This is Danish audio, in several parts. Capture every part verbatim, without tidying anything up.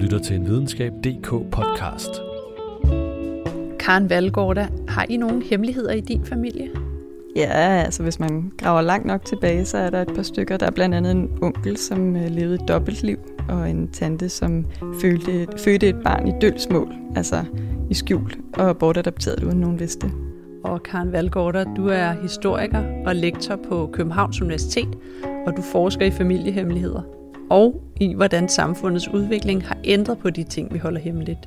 lytter til en videnskab punktum d k podcast. Karen Valgårda, har I nogle hemmeligheder i din familie? Ja, altså hvis man graver langt nok tilbage, så er der et par stykker. Der er blandt andet en onkel, som levede et dobbeltliv, og en tante, som fødte, fødte et barn i dølgsmål, altså i skjul, og bortadopteret uden nogen vidste. Og Karen Valgårda, du er historiker og lektor på Københavns Universitet, og du forsker i familiehemmeligheder og i, hvordan samfundets udvikling har ændret på de ting, vi holder hemmeligt.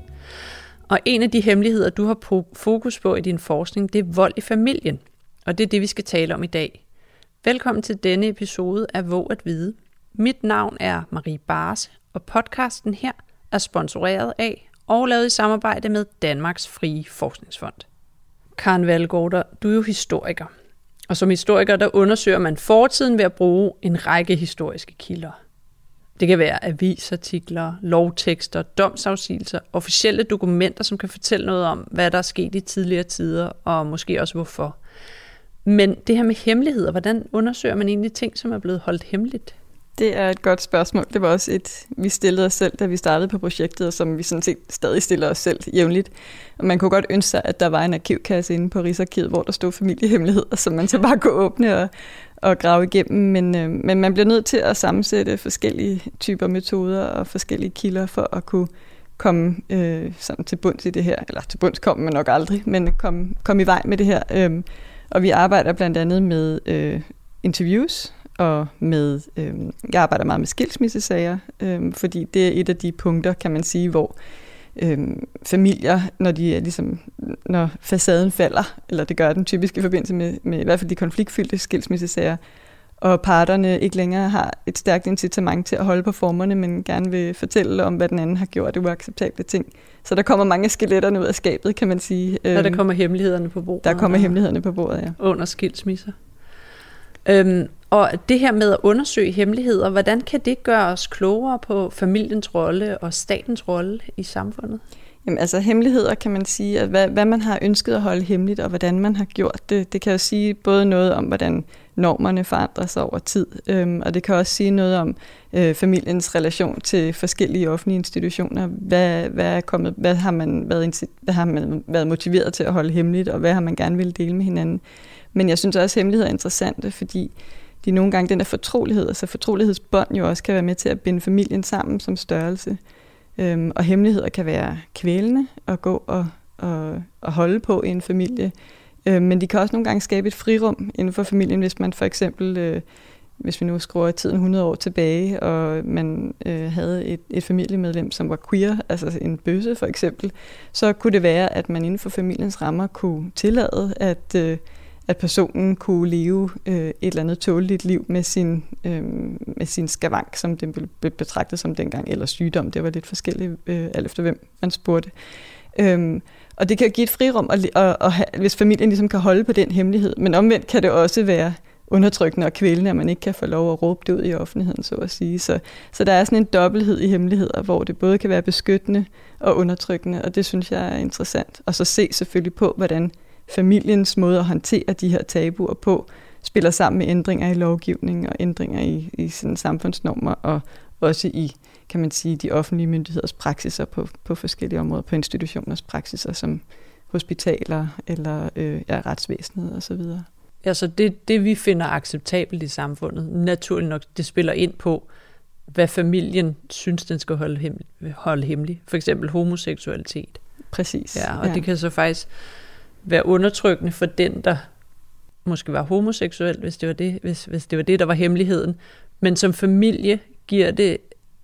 Og en af de hemmeligheder, du har fokus på i din forskning, det er vold i familien. Og det er det, vi skal tale om i dag. Velkommen til denne episode af Våg at Vide. Mit navn er Marie Barse, og podcasten her er sponsoreret af og lavet i samarbejde med Danmarks Frie Forskningsfond. Karen Valgårda, du er jo historiker. Og som historiker, der undersøger man fortiden ved at bruge en række historiske kilder. Det kan være avisartikler, lovtekster, domsafsigelser, officielle dokumenter, som kan fortælle noget om, hvad der er sket i tidligere tider, og måske også hvorfor. Men det her med hemmeligheder, hvordan undersøger man egentlig ting, som er blevet holdt hemmeligt? Det er et godt spørgsmål. Det var også et, vi stillede os selv, da vi startede på projektet, og som vi sådan set stadig stiller os selv jævnligt. Og man kunne godt ønske sig, at der var en arkivkasse inde på Rigsarkivet, hvor der stod familiehemmeligheder, som man så bare kunne åbne og, og grave igennem. Men, øh, men man bliver nødt til at sammensætte forskellige typer metoder og forskellige kilder for at kunne komme øh, sådan til bunds i det her. Eller til bunds kommer man nok aldrig, men komme, komme i vej med det her. Øh, og vi arbejder blandt andet med øh, interviews, og med, øh, jeg arbejder meget med skilsmissesager, øh, fordi det er et af de punkter, kan man sige, hvor øh, familier, når de er ligesom, når facaden falder, eller det gør den typisk i forbindelse med, med i hvert fald de konfliktfyldte skilsmissesager, og parterne ikke længere har et stærkt incitament til at holde på formerne, men gerne vil fortælle om, hvad den anden har gjort, det uacceptable ting. Så der kommer mange skeletterne ud af skabet, kan man sige. Ja, der kommer hemmelighederne på bordet. Der kommer hemmelighederne på bordet, ja. Under skilsmisser. Øhm, og det her med at undersøge hemmeligheder, hvordan kan det gøre os klogere på familiens rolle og statens rolle i samfundet? Jamen altså hemmeligheder kan man sige, at hvad, hvad man har ønsket at holde hemmeligt, og hvordan man har gjort det, det kan jo sige både noget om, hvordan normerne forandrer sig over tid, øhm, og det kan også sige noget om øh, familiens relation til forskellige offentlige institutioner. Hvad, hvad, er kommet, hvad, har man været, hvad har man været motiveret til at holde hemmeligt, og hvad har man gerne ville dele med hinanden? Men jeg synes også, at hemmeligheder er interessante, fordi de nogle gange, den der fortrolighed, altså fortrolighedsbånd jo også kan være med til at binde familien sammen som størrelse. Øhm, og hemmeligheder kan være kvælende at gå og, og, og holde på i en familie. Øhm, men de kan også nogle gange skabe et frirum inden for familien, hvis man for eksempel, øh, hvis vi nu skruer tiden hundrede år tilbage, og man øh, havde et, et familiemedlem, som var queer, altså en bøsse for eksempel, så kunne det være, at man inden for familiens rammer kunne tillade, at øh, at personen kunne leve øh, et eller andet tåleligt liv med sin, øh, med sin skavank, som den blev betragtet som dengang, eller sygdom. Det var lidt forskelligt, øh, alt efter hvem man spurgte. Øhm, og det kan give et frirum, og, og, og have, hvis familien ligesom kan holde på den hemmelighed. Men omvendt kan det også være undertrykkende og kvælende, at man ikke kan få lov at råbe det ud i offentligheden, så at sige. Så, så der er sådan en dobbelthed i hemmeligheder, hvor det både kan være beskyttende og undertrykkende, og det synes jeg er interessant. Og så se selvfølgelig på, hvordan familiens måde at håndtere de her tabuer på, spiller sammen med ændringer i lovgivning og ændringer i, i sådan samfundsnormer, og også i, kan man sige, de offentlige myndigheders praksiser på, på forskellige områder, på institutioners praksiser, som hospitaler eller øh, ja, retsvæsenet osv. Altså det, det, vi finder acceptabelt i samfundet, naturligt nok, det spiller ind på, hvad familien synes, den skal holde, hem, holde hemmelig. For eksempel homoseksualitet. Præcis. Ja, og ja. det kan så faktisk være undertrykkende for den, der måske var homoseksuel, hvis det var det, hvis, hvis det var det, der var hemmeligheden. Men som familie giver det,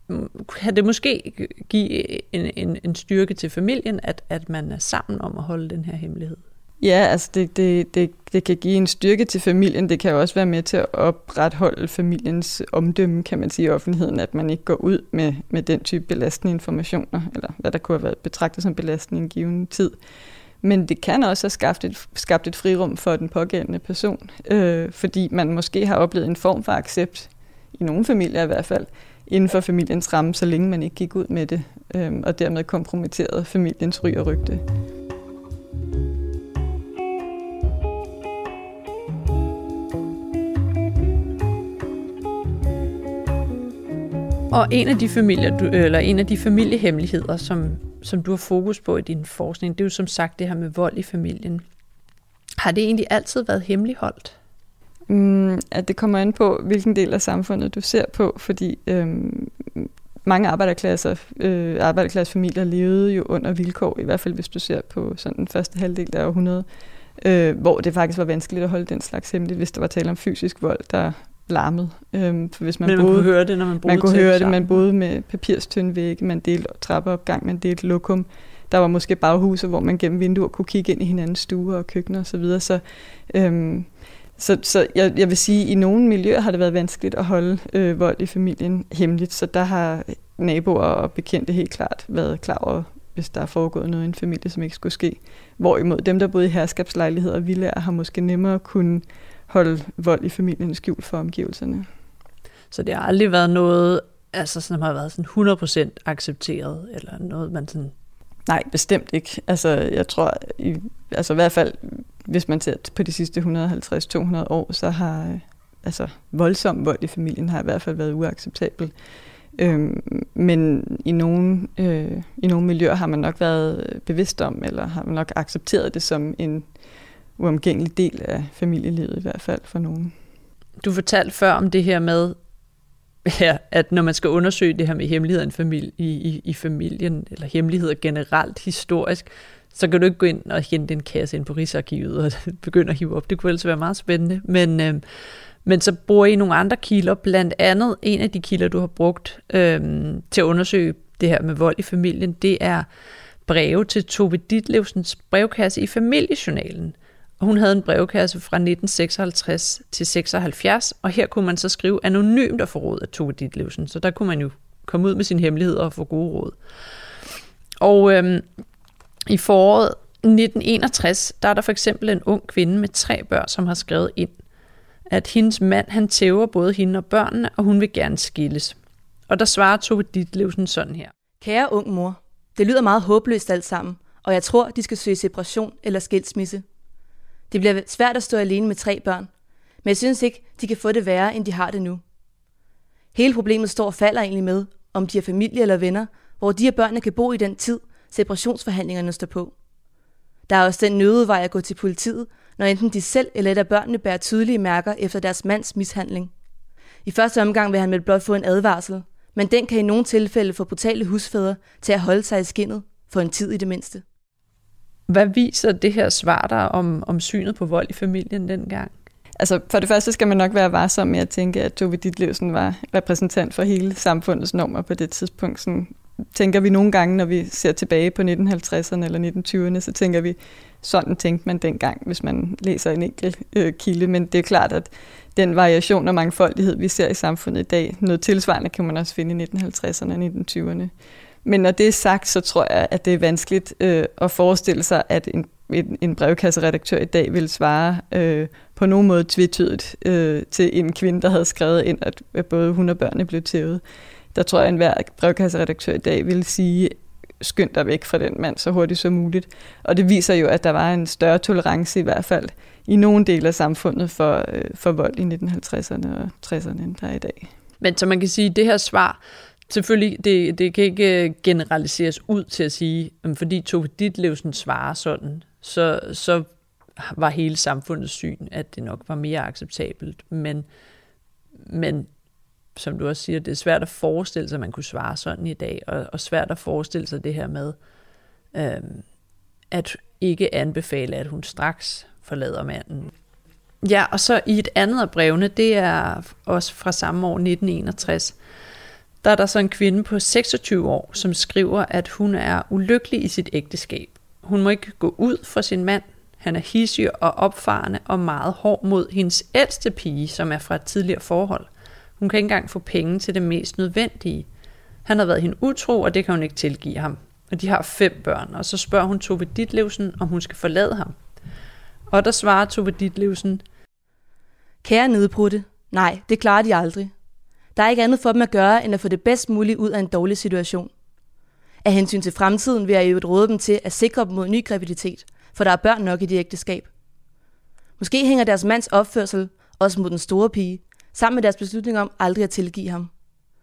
kan det måske give en, en, en styrke til familien, at, at man er sammen om at holde den her hemmelighed. Ja, altså det, det, det, det kan give en styrke til familien. Det kan også være med til at opretholde familiens omdømme, kan man sige, i offentligheden, at man ikke går ud med, med den type belastende informationer, eller hvad der kunne have været betragtet som belastende i en given tid. Men det kan også have skabt et, skabt et frirum for den pågældende person, øh, fordi man måske har oplevet en form for accept, i nogle familier i hvert fald, inden for familiens ramme, så længe man ikke gik ud med det, øh, og dermed kompromitterede familiens ry og rygte. Og en af de familier, du, eller en af de familiehemmeligheder, som, som du har fokus på i din forskning, det er jo som sagt det her med vold i familien. Har det egentlig altid været hemmeligholdt? Mm, at det kommer an på, hvilken del af samfundet du ser på, fordi øhm, mange arbejderklasser, øh, arbejderklassefamilier levede jo under vilkår, i hvert fald hvis du ser på sådan den første halvdel af århundredet, øh, hvor det faktisk var vanskeligt at holde den slags hemmeligt, hvis der var tale om fysisk vold, der larmede. Øhm, for hvis man, Men man boede, kunne høre det, når man boede Man kunne tæt høre det, sammen. man boede med papirstynde vægge, man delte trappeopgang, man delte lokum. Der var måske baghuse, hvor man gennem vinduer kunne kigge ind i hinandens stuer og køkkener osv. Så, videre. så, øhm, så, så jeg, jeg vil sige, at i nogle miljøer har det været vanskeligt at holde øh, vold i familien hemmeligt, så der har naboer og bekendte helt klart været klar over, hvis der er foregået noget i en familie, som ikke skulle ske. Hvorimod dem, der boede i herskabslejligheder og villaer, har måske nemmere kunne holde vold i familien skjult for omgivelserne. Så det har aldrig været noget, altså, som har været sådan hundrede procent accepteret, eller noget, man sådan... Nej, bestemt ikke. Altså, jeg tror, i, altså i hvert fald, hvis man ser på de sidste et hundrede og halvtreds til to hundrede år, så har altså, voldsom vold i familien har i hvert fald været uacceptabel. Øhm, men i nogle, øh, i nogle miljøer har man nok været bevidst om, eller har man nok accepteret det som en uomgængelig del af familielivet, i hvert fald for nogen. Du fortalte før om det her med, ja, at når man skal undersøge det her med hemmeligheder i, familie, i, i, i familien, eller hemmeligheder generelt historisk, så kan du ikke gå ind og hente en kasse ind på Rigsarkivet og begynde at hive op. Det kunne ellers være meget spændende. Men, øh, men så bruger I nogle andre kilder, blandt andet en af de kilder, du har brugt øh, til at undersøge det her med vold i familien, det er breve til Tove Ditlevsens brevkasse i familiejournalen. Og hun havde en brevkasse fra nitten seksoghalvtreds til seksoghalvfjerds, og her kunne man så skrive anonymt og få råd af Tove Ditlevsen. Så der kunne man jo komme ud med sine hemmeligheder og få gode råd. Og øhm, i foråret nitten enogtres, der er der for eksempel en ung kvinde med tre børn, som har skrevet ind, at hendes mand, han tæver både hende og børnene, og hun vil gerne skilles. Og der svarer Tove Ditlevsen sådan her. Kære ung mor, det lyder meget håbløst alt sammen, og jeg tror, de skal søge separation eller skilsmisse. Det bliver svært at stå alene med tre børn, men jeg synes ikke, de kan få det værre, end de har det nu. Hele problemet står og falder egentlig med, om de er familie eller venner, hvor de og børnene kan bo i den tid, separationsforhandlingerne står på. Der er også den nødvej at gå til politiet, når enten de selv eller et af børnene bærer tydelige mærker efter deres mands mishandling. I første omgang vil han vel blot få en advarsel, men den kan i nogle tilfælde få brutale husfædre til at holde sig i skindet, for en tid i det mindste. Hvad viser det her svar der om, om synet på vold i familien dengang? Altså for det første skal man nok være varsom med at tænke, at Tove Ditlevsen var repræsentant for hele samfundets normer på det tidspunkt. Sådan tænker vi nogle gange, når vi ser tilbage på nitten halvtredserne eller nitten tyverne, så tænker vi, sådan tænkte man dengang, hvis man læser en enkelt øh, kilde. Men det er klart, at den variation og mangfoldighed, vi ser i samfundet i dag, noget tilsvarende kan man også finde i nitten halvtredserne og nitten tyverne. Men når det er sagt, så tror jeg, at det er vanskeligt øh, at forestille sig, at en, en, en brevkasseredaktør i dag vil svare øh, på nogen måde tvetydigt øh, til en kvinde, der havde skrevet ind, at, at både hun og børnene blev tævet. Der tror jeg, at enhver brevkasseredaktør i dag vil sige, skynd dig væk fra den mand så hurtigt som muligt. Og det viser jo, at der var en større tolerance i hvert fald i nogle dele af samfundet for, øh, for vold i nitten halvtredserne og tresserne, end der er i dag. Men så man kan sige, at det her svar, selvfølgelig, det, det kan ikke generaliseres ud til at sige, at fordi Tove Ditlevsen svarer sådan, så, så var hele samfundets syn, at det nok var mere acceptabelt. Men, men som du også siger, det er svært at forestille sig, at man kunne svare sådan i dag, og, og svært at forestille sig det her med, øhm, at ikke anbefale, at hun straks forlader manden. Ja, og så i et andet af brevene, det er også fra samme år, nitten enogtres, der er der så en kvinde på seksogtyve år, som skriver, at hun er ulykkelig i sit ægteskab. Hun må ikke gå ud for sin mand. Han er hidsig og opfarende og meget hård mod hendes ældste pige, som er fra et tidligere forhold. Hun kan ikke engang få penge til det mest nødvendige. Han har været hende utro, og det kan hun ikke tilgive ham. Og de har fem børn, og så spørger hun Tove Ditlevsen, om hun skal forlade ham. Og der svarer Tove Ditlevsen: Kære nedbrudte, nej, det klarer de aldrig. Der er ikke andet for dem at gøre, end at få det bedst muligt ud af en dårlig situation. Af hensyn til fremtiden vil jeg jo råde dem til at sikre dem mod ny graviditet, for der er børn nok i det ægteskab. Måske hænger deres mands opførsel, også mod den store pige, sammen med deres beslutning om aldrig at tilgive ham.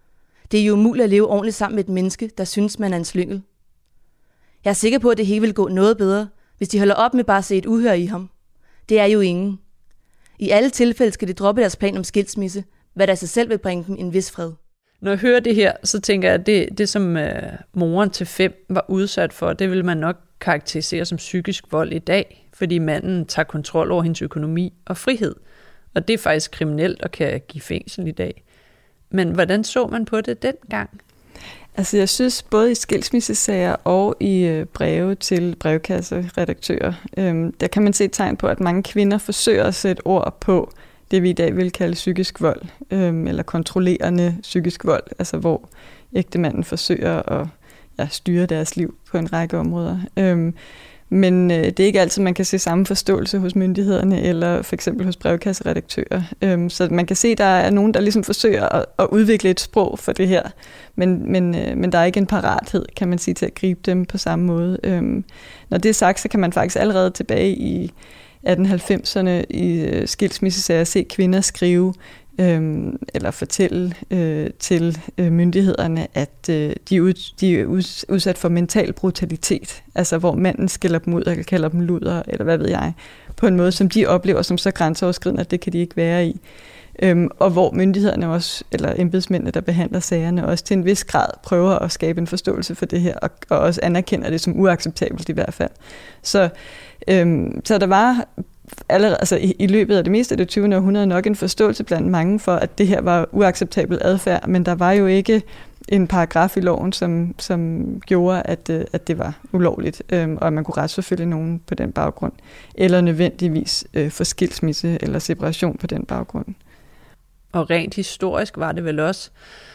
Det er jo umuligt at leve ordentligt sammen med et menneske, der synes, man er en slyngel. Jeg er sikker på, at det hele vil gå noget bedre, hvis de holder op med bare at se et uhør i ham. Det er jo ingen. I alle tilfælde skal de droppe deres plan om skilsmisse, hvad der sig selv vil bringe dem en vis fred. Når jeg hører det her, så tænker jeg, at det, det som øh, moren til fem var udsat for, det vil man nok karakterisere som psykisk vold i dag, fordi manden tager kontrol over hendes økonomi og frihed. Og det er faktisk kriminelt og kan give fængsel i dag. Men hvordan så man på det dengang? Altså jeg synes, både i skilsmissesager og i øh, breve til brevkasseredaktører, øh, der kan man se et tegn på, at mange kvinder forsøger at sætte ord på det, vi i dag vil kalde psykisk vold, øh, eller kontrollerende psykisk vold, altså hvor ægtemanden forsøger at ja, styre deres liv på en række områder. Øh, Men øh, det er ikke altid, man kan se samme forståelse hos myndighederne, eller for eksempel hos brevkasseredaktører. Øhm, så man kan se, at der er nogen, der ligesom forsøger at, at udvikle et sprog for det her. Men, men, øh, men der er ikke en parathed, kan man sige, til at gribe dem på samme måde. Øhm, når det er sagt, så kan man faktisk allerede tilbage i atten halvfemserne i øh, skilsmissesager se kvinder skrive, Øhm, eller fortælle øh, til øh, myndighederne, at øh, de, er ud, de er udsat for mental brutalitet, altså hvor manden skiller dem ud og kalder dem luder, eller hvad ved jeg, på en måde, som de oplever som så grænseoverskridende, at det kan de ikke være i. Øhm, og hvor myndighederne også, eller embedsmændene, der behandler sagerne, også til en vis grad prøver at skabe en forståelse for det her, og, og også anerkender det som uacceptabelt i hvert fald. Så, øhm, så der var allerede, altså i, i løbet af det meste af det tyvende århundrede nok en forståelse blandt mange for, at det her var uacceptabel adfærd, men der var jo ikke en paragraf i loven, som, som gjorde, at, at det var ulovligt, øhm, og at man kunne retsforfølge nogen på den baggrund, eller nødvendigvis øh, få skilsmisse eller separation på den baggrund. Og rent historisk var det vel også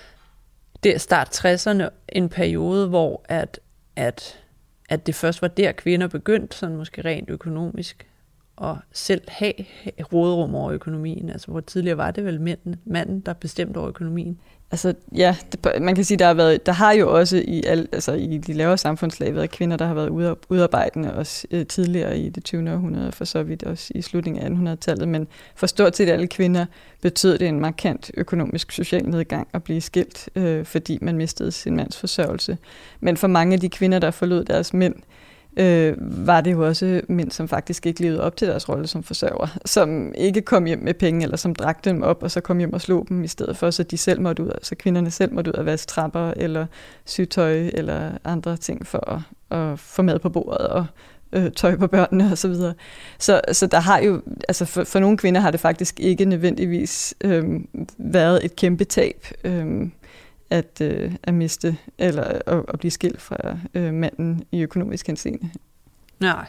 der start tresserne en periode, hvor at, at, at det først var der kvinder begyndte, sådan måske rent økonomisk, og selv have råderum over økonomien. Altså hvor tidligere var det vel manden, manden der bestemte over økonomien. Altså ja, det, man kan sige, der har været, der har jo også i al, altså i de lavere samfundslag været kvinder, der har været udarbejdende også øh, tidligere i det tyvende århundrede, for så vidt også i slutningen af attenhundredetallet, men for stort set alle kvinder betød det en markant økonomisk social nedgang at blive skilt, øh, fordi man mistede sin mands forsørgelse. Men for mange af de kvinder, der forlod deres mænd, Øh, var det jo også mænd, som faktisk ikke levede op til deres rolle som forsørger, som ikke kom hjem med penge, eller som drak dem op, og så kom hjem og slog dem i stedet for, så de selv måtte ud, så kvinderne selv måtte ud at vaske trapper, eller sy tøj, eller andre ting for at, at få mad på bordet, og øh, tøj på børnene, og så videre. Så, så der har jo, altså for, for nogle kvinder har det faktisk ikke nødvendigvis øh, været et kæmpe tab, øh, At, øh, at miste, eller at, at blive skilt fra øh, manden i økonomisk henseende. Nej.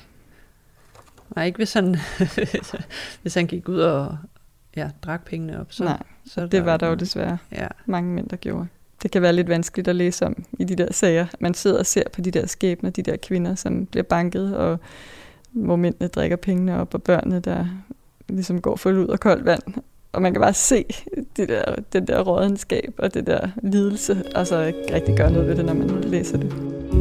Nej, ikke hvis han, hvis han gik ud og ja, drak pengene op. Så, Nej, så det der var der jo desværre ja. mange mænd, der gjorde. Det kan være lidt vanskeligt at læse om i de der sager. Man sidder og ser på de der skæbner, de der kvinder, som bliver banket, og hvor mændene drikker pengene op, og børnene, der ligesom går for ud og koldt vand. Og man kan bare se det der, den der rådenskab og det der lidelse, og så ikke rigtig gøre noget ved det, når man læser det.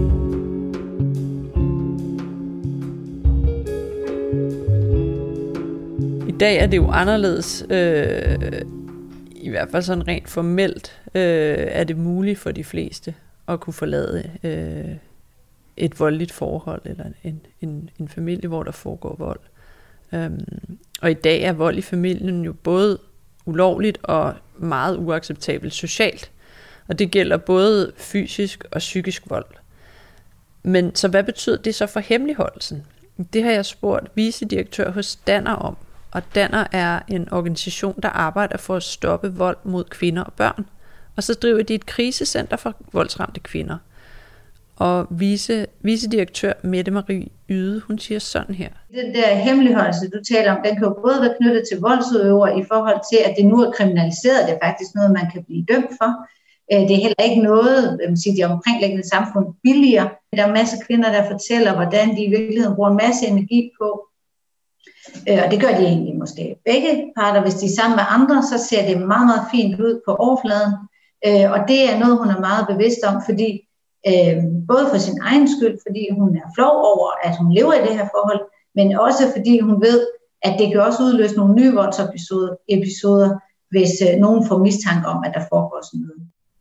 I dag er det jo anderledes, øh, i hvert fald sådan rent formelt, øh, er det muligt for de fleste at kunne forlade øh, et voldeligt forhold, eller en, en, en familie, hvor der foregår vold. Um, og i dag er vold i familien jo både ulovligt og meget uacceptabelt socialt. Og det gælder både fysisk og psykisk vold. Men så hvad betyder det så for hemmeligholdelsen? Det har jeg spurgt vicedirektør hos Danner om. Og Danner er en organisation, der arbejder for at stoppe vold mod kvinder og børn. Og så driver de et krisecenter for voldsramte kvinder. Og vice, vicedirektør Mette Marie Yde, hun siger sådan her. Den der hemmeligholdelse, du taler om, den kan jo både være knyttet til voldsudøver i forhold til, at det nu er kriminaliseret. Det er faktisk noget, man kan blive dømt for. Det er heller ikke noget, siger de omkringliggende samfund billigere. Der er masser af kvinder, der fortæller, hvordan de i virkeligheden bruger en masse energi på. Og det gør de egentlig måske begge parter. Hvis de er sammen med andre, så ser det meget, meget fint ud på overfladen. Og det er noget, hun er meget bevidst om, fordi Øh, både for sin egen skyld, fordi hun er flov over, at hun lever i det her forhold, men også fordi hun ved, at det kan også udløse nogle nye voldsepisoder, episoder, hvis øh, nogen får mistanke om, at der foregår sådan noget.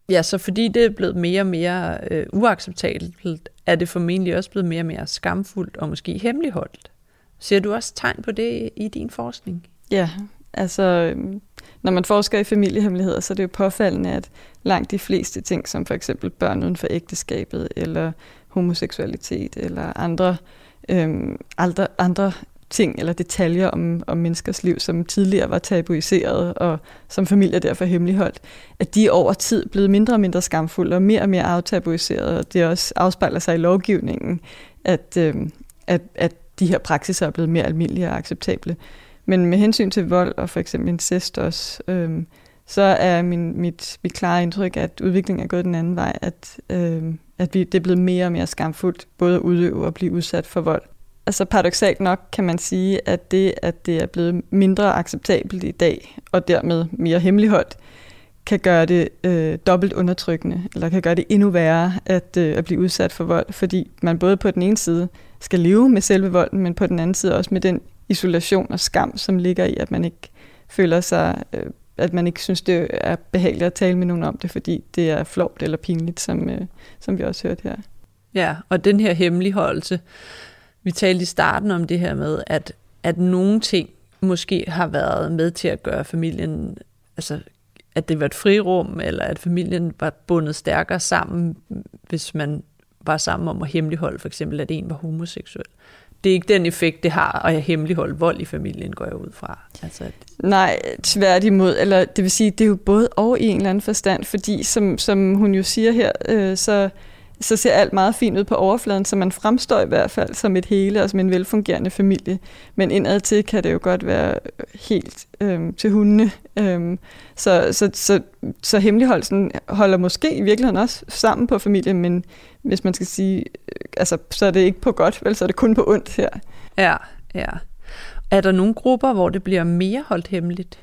Ja, så fordi det er blevet mere og mere øh, uacceptabelt, er det formentlig også blevet mere og mere skamfuldt og måske hemmeligholdt. Ser du også tegn på det i din forskning? Ja, altså når man forsker i familiehemmeligheder, så er det jo påfaldende, at langt de fleste ting, som for eksempel børn uden for ægteskabet, eller homoseksualitet, eller andre, øhm, andre, andre ting eller detaljer om, om menneskers liv, som tidligere var tabuiseret, og som familier derfor hemmeligholdt, at de over tid er blevet mindre og mindre skamfulde, og mere og mere aftabuiseret, og det også afspejler sig i lovgivningen, at, øhm, at, at de her praksiser er blevet mere almindelige og acceptable. Men med hensyn til vold og for eksempel incest også, øhm, så er min, mit, mit klare indtryk, at udviklingen er gået den anden vej, at, øhm, at vi, det er blevet mere og mere skamfuldt, både at udøve og blive udsat for vold. Altså paradoksalt nok kan man sige, at det, at det er blevet mindre acceptabelt i dag, og dermed mere hemmeligholdt, kan gøre det øh, dobbelt undertrykkende, eller kan gøre det endnu værre at, øh, at blive udsat for vold, fordi man både på den ene side skal leve med selve volden, men på den anden side også med den isolation og skam, som ligger i, at man ikke føler sig, øh, at man ikke synes, det er behageligt at tale med nogen om det, fordi det er flovt eller pinligt, som, øh, som vi også hørte her. Ja, og den her hemmeligholdelse, vi talte i starten om det her med, at, at nogle ting måske har været med til at gøre familien, altså at det var et frirum, eller at familien var bundet stærkere sammen, hvis man var sammen om at hemmeligholde, for eksempel at en var homoseksuel. Det er ikke den effekt, det har at hemmeligholde vold i familien, går jeg ud fra. Altså, at... Nej, tværtimod. Eller det vil sige, det er jo både og i en eller anden forstand, fordi som, som hun jo siger her, øh, så, så ser alt meget fint ud på overfladen, så man fremstår i hvert fald som et hele og som en velfungerende familie. Men indadtil kan det jo godt være helt øh, til hundene. Øh, så, så, så, så hemmeligholdelsen holder måske i virkeligheden også sammen på familien, men hvis man skal sige, altså, så er det ikke på godt, vel, så er det kun på ondt her. Ja, ja. Er der nogle grupper, hvor det bliver mere holdt hemmeligt?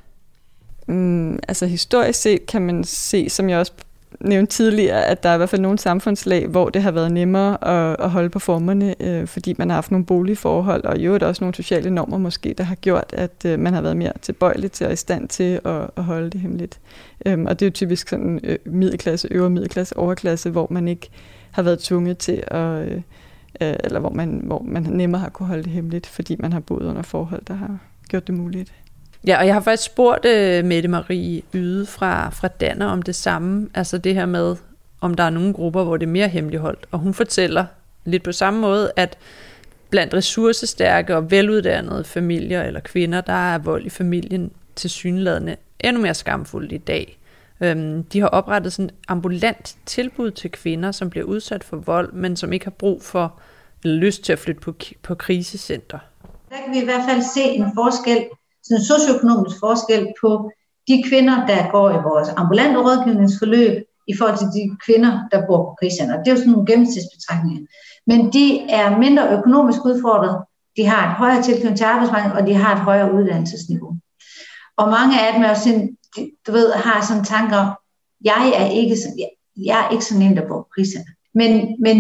Mm, altså historisk set kan man se, som jeg også nævnte tidligere, at der er i hvert fald nogle samfundslag, hvor det har været nemmere at, at holde på formerne, øh, fordi man har haft nogle boligforhold, og i øvrigt også nogle sociale normer måske, der har gjort, at øh, man har været mere tilbøjelig til og i stand til at, at holde det hemmeligt. Øhm, og det er jo typisk sådan øh, middelklasse, øvre middelklasse, overklasse, hvor man ikke har været tvunget til at, øh, eller hvor man, hvor man nemmere har kunne holde det hemmeligt, fordi man har boet under forhold, der har gjort det muligt. Ja, og jeg har faktisk spurgt uh, Mette Marie Yde fra, fra Danner om det samme, altså det her med, om der er nogle grupper, hvor det er mere hemmeligholdt, og hun fortæller lidt på samme måde, at blandt ressourcestærke og veluddannede familier eller kvinder, der er vold i familien tilsyneladende endnu mere skamfuldt i dag. De har oprettet sådan et ambulant tilbud til kvinder, som bliver udsat for vold, men som ikke har brug for eller lyst til at flytte på, på krisecenter. Der kan vi i hvert fald se en forskel, sådan en socioøkonomisk forskel på de kvinder, der går i vores ambulante rådgivningsforløb, i forhold til de kvinder, der bor på krisecenter. Det er jo sådan nogle gennemsnitsbetragtninger. Men de er mindre økonomisk udfordret, de har et højere tilknytning til arbejdsmarkedet, og de har et højere uddannelsesniveau. Og mange af dem er også sådan, du ved, har sådan tanker om, jeg er ikke sådan, jeg, jeg er ikke sådan en, der bor på krisecenter. Men, men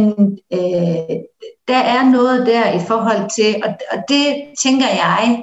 øh, der er noget der i forhold til, og, og det tænker jeg,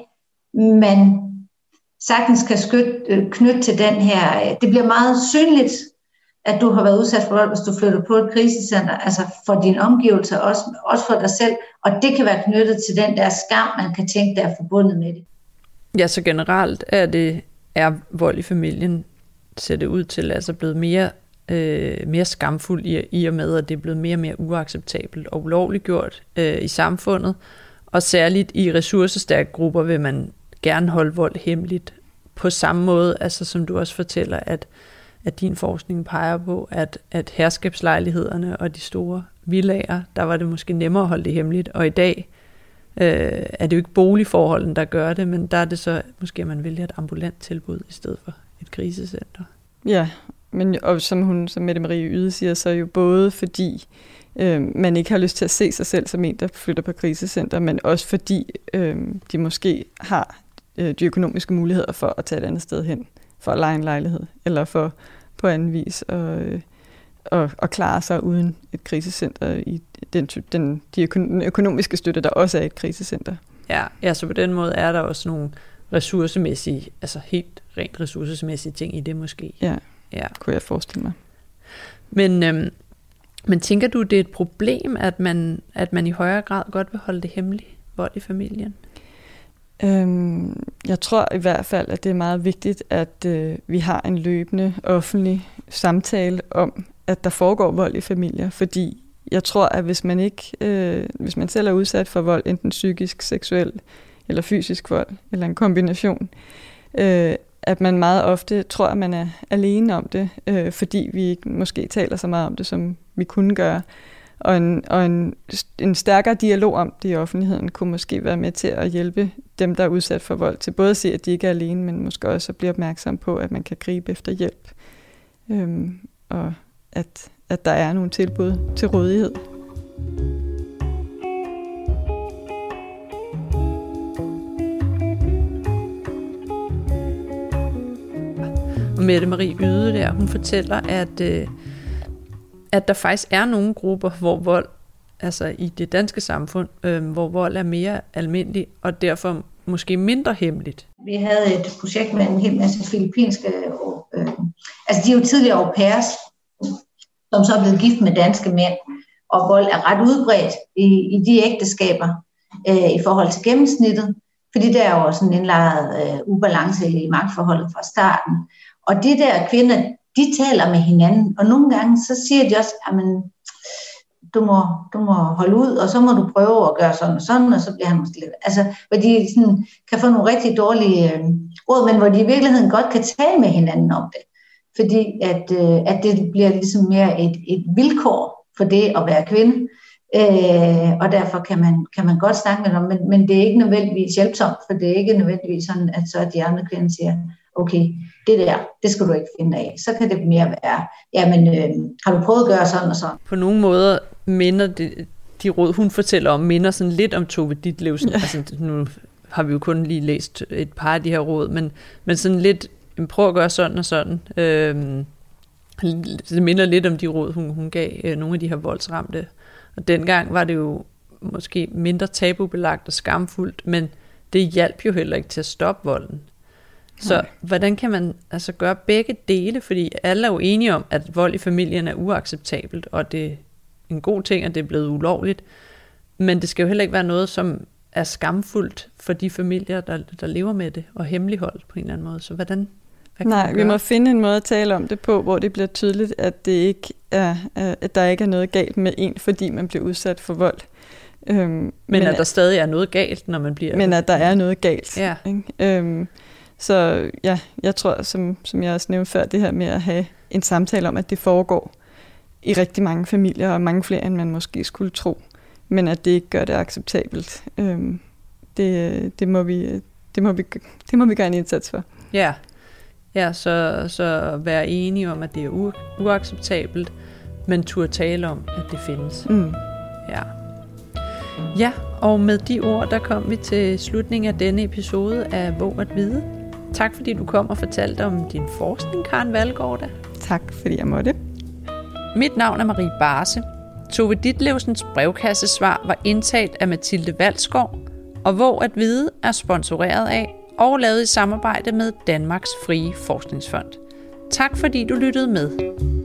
man sagtens kan skytte, knytte til den her. Det bliver meget synligt, at du har været udsat for vold, hvis du flytter på et krisecenter, altså for dine omgivelser, også, også for dig selv, og det kan være knyttet til den der skam, man kan tænke, der er forbundet med det. Ja, så generelt er det er vold i familien, ser det ud til, altså blevet mere, øh, mere skamfuld i, i og med, at det er blevet mere og mere uacceptabelt og ulovliggjort øh, i samfundet, og særligt i ressourcestærke grupper vil man gerne holde vold hemmeligt på samme måde, altså som du også fortæller, at, at din forskning peger på, at, at herskabslejlighederne og de store villager, der var det måske nemmere at holde det hemmeligt, og i dag øh, er det jo ikke boligforholdene, der gør det, men der er det så, måske man vælger et ambulant tilbud i stedet for et krisecenter. Ja, men og som hun, som Mette Marie Yde siger, så jo både fordi øh, man ikke har lyst til at se sig selv som en, der flytter på krisecenter, men også fordi øh, de måske har øh, de økonomiske muligheder for at tage et andet sted hen, for at leje en lejlighed, eller for på anden vis at, øh, at, at klare sig uden et krisecenter i den, den, de økonomiske støtte, der også er et krisecenter. Ja, ja, så på den måde er der også nogle ressourcemæssige, altså helt rent ressourcemæssige ting i det måske. Ja, ja. kunne jeg forestille mig. Men, øhm, men tænker du, det er et problem, at man, at man i højere grad godt vil holde det hemmeligt, vold i familien? Øhm, jeg tror i hvert fald, at det er meget vigtigt, at øh, vi har en løbende offentlig samtale om, at der foregår vold i familier, fordi jeg tror, at hvis man ikke, øh, hvis man selv er udsat for vold, enten psykisk, seksuel eller fysisk vold, eller en kombination, øh, at man meget ofte tror, at man er alene om det, øh, fordi vi ikke måske taler så meget om det, som vi kunne gøre. Og, en, og en, en stærkere dialog om det i offentligheden kunne måske være med til at hjælpe dem, der er udsat for vold, til både at se, at de ikke er alene, men måske også at blive opmærksom på, at man kan gribe efter hjælp. Øhm, og at, at der er nogle tilbud til rådighed. Og Mette Marie Yde der, hun fortæller, at, øh, at der faktisk er nogle grupper, hvor vold, altså i det danske samfund, øh, hvor vold er mere almindelig, og derfor måske mindre hemmeligt. Vi havde et projekt med en hel masse filippinske, øh, altså de er jo tidligere au pairs, som så er blevet gift med danske mænd, og vold er ret udbredt i, i de ægteskaber øh, i forhold til gennemsnittet, fordi der er jo sådan en indlejret øh, ubalance i magtforholdet fra starten. Og de der kvinder, de taler med hinanden, og nogle gange så siger de også, jamen, du må, du må holde ud, og så må du prøve at gøre sådan og sådan, og så bliver han måske lidt... Altså, hvor de sådan, kan få nogle rigtig dårlige øh, råd, men hvor de i virkeligheden godt kan tale med hinanden om det. Fordi at, øh, at det bliver ligesom mere et, et vilkår for det at være kvinde, øh, og derfor kan man, kan man godt snakke med dem, men, men det er ikke nødvendigvis hjælpsomt, for det er ikke nødvendigvis sådan, at så de andre kvinder siger, okay, det der, det skal du ikke finde af. Så kan det mere være, jamen, øh, har du prøvet at gøre sådan og sådan? På nogle måder minder det, de råd, hun fortæller om, minder sådan lidt om Tove Ditlevsen. Ja. Altså, nu har vi jo kun lige læst et par af de her råd, men, men sådan lidt, prøv at gøre sådan og sådan. Øhm, det minder lidt om de råd, hun, hun gav øh, nogle af de her voldsramte. Og dengang var det jo måske mindre tabubelagt og skamfuldt, men det hjalp jo heller ikke til at stoppe volden. Så Nej. Hvordan kan man altså gøre begge dele? Fordi alle er jo enige om, at vold i familien er uacceptabelt, og det er en god ting, at det er blevet ulovligt. Men det skal jo heller ikke være noget, som er skamfuldt for de familier, der, der lever med det, og hemmeligholdt på en eller anden måde. Så hvordan? Nej, vi må finde en måde at tale om det på, hvor det bliver tydeligt, at, det ikke er, at der ikke er noget galt med en, fordi man bliver udsat for vold. Øhm, men, men at der stadig er noget galt, når man bliver... Men at der er noget galt. Ja. Ikke? Øhm, så ja, jeg tror, som, som jeg også nævnte før, det her med at have en samtale om, at det foregår i rigtig mange familier, og mange flere, end man måske skulle tro. Men at det ikke gør det acceptabelt. Øhm, det, det, må vi, det, må vi, det må vi gøre en indsats for. Ja. Ja, så, så være enige om, at det er u- uacceptabelt, men turde tale om, at det findes. Mm. Ja. Ja, og med de ord, der kom vi til slutningen af denne episode af Våg at Vide. Tak fordi du kom og fortalte om din forskning, Karen Valgaard. Tak fordi jeg måtte. Mit navn er Marie Barse. Tove Ditlevsens brevkassesvar var indtalt af Mathilde Valskov, og Våg at Vide er sponsoreret af og lavet i samarbejde med Danmarks Frie Forskningsfond. Tak fordi du lyttede med.